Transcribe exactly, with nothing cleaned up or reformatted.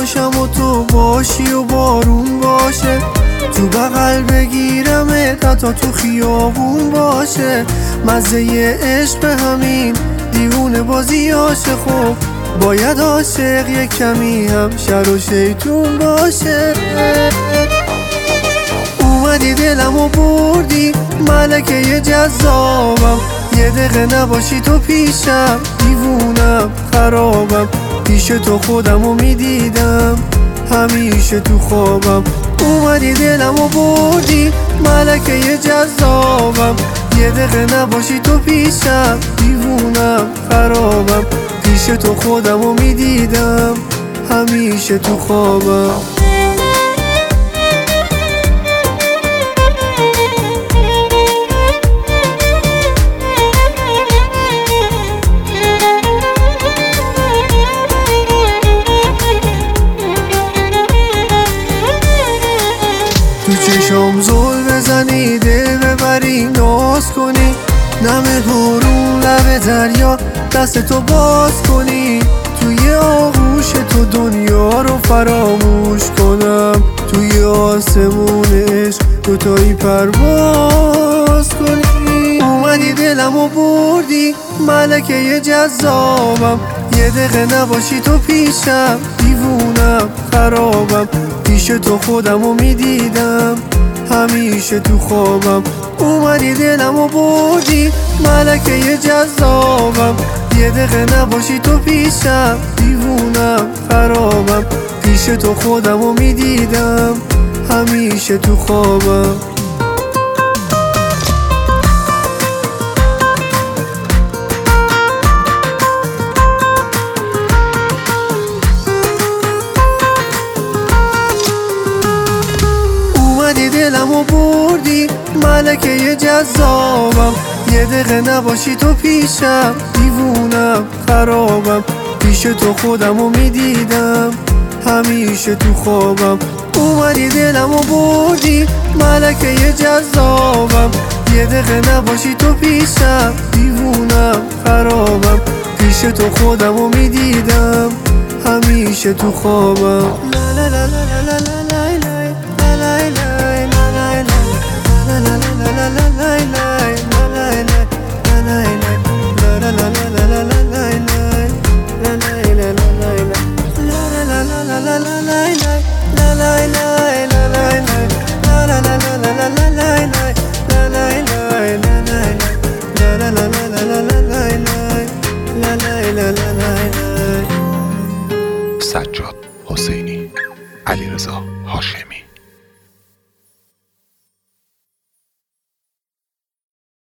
باشم و تو باشی و بارون باشه، تو بغل بگیرم تا تو خیابون باشه. مزه عشق همین دیوونه بازیاشه، خب باید عاشق یه کمی هم شر و شیطون باشه. اومدی دلم و بردی ملکه جذابم، یه دقیقه نباشی تو پیشم دیوونم خرابم. پیش تو خودمو میدیدم همیشه تو خوابم. اومدی دلم و بردی ملکه جذابم، یه دقیقه نباشی تو پیشم دیوونم خرابم. پیش تو خودمو میدیدم همیشه تو خوابم. تو چشم زل بزنی دل ببری ناز کنی، نم بارون لب دریا دست تو باز کنی. توی آغوش تو دنیا رو فراموش کنم، توی آسمون عشق دوتایی پرواز کنی. اومدی دلم و بردی ملکه جذابم، یه دقیقه نباشی تو پیشم دیوونم خرابم. پیش تو خودمو میدیدم همیشه تو خوابم. اومدی دلم و بردی ملکه جذابم، یه دقیقه نباشی تو پیشم دیوونم خرابم. پیش تو خودمو میدیدم همیشه تو خوابم. دلم و بردی ملکه جذابم، یه دقیقه نباشی تو پیشم دیوونم خرابم. پیش تو خودمو میدیدم همیشه تو خوابم. اومدی دلم و بردی ملکه جذابم، یه دقیقه نباشی تو پیشم دیوونم خرابم. پیش تو خودمو میدیدم همیشه تو خوابم. لا لا لا لا لا لا سجاد حسینی، علیرضا هاشمی.